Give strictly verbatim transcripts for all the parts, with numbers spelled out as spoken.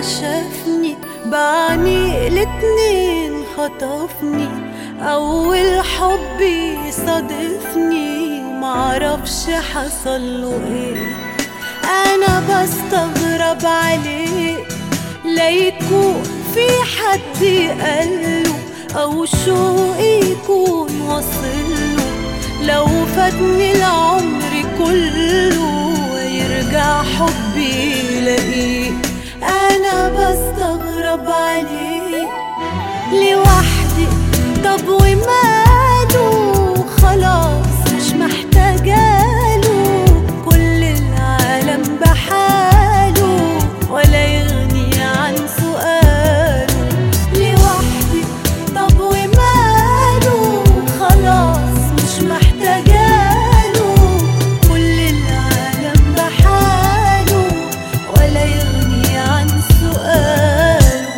شافني بعينيه الاتنين خطفني، أول حبي صادفني معرفش حصله ايه. أنا بستغرب عليه ليكون في حد قاله أو شوقي يكون وصله، لو فاتني العمر كله يرجع حبي يلاقيه. أنا بستغرب عليه لوحدي، طب وماله خلاص مش محتاجاله، كل العالم بحاله ولا يغني عن سؤاله. لوحدي طب وماله خلاص مش محتاجاله، كل العالم بحاله ولا يغني عن سؤاله.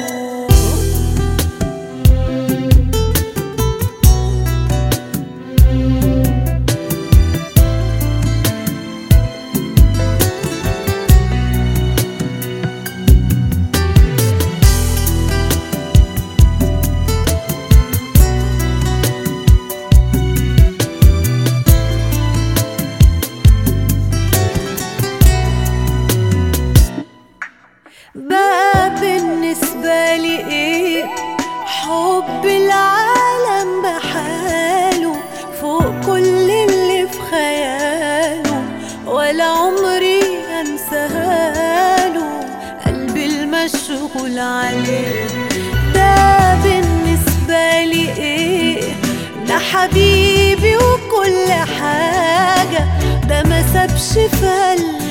بقى بالنسبة لي ايه حب العالم بحاله، فوق كل اللي في خياله، ولا عمري انساهاله قلبي المشغول عليه. ده بالنسبة لي ايه ده حبيبي وكل حاجة، ده ما سابش في قلبي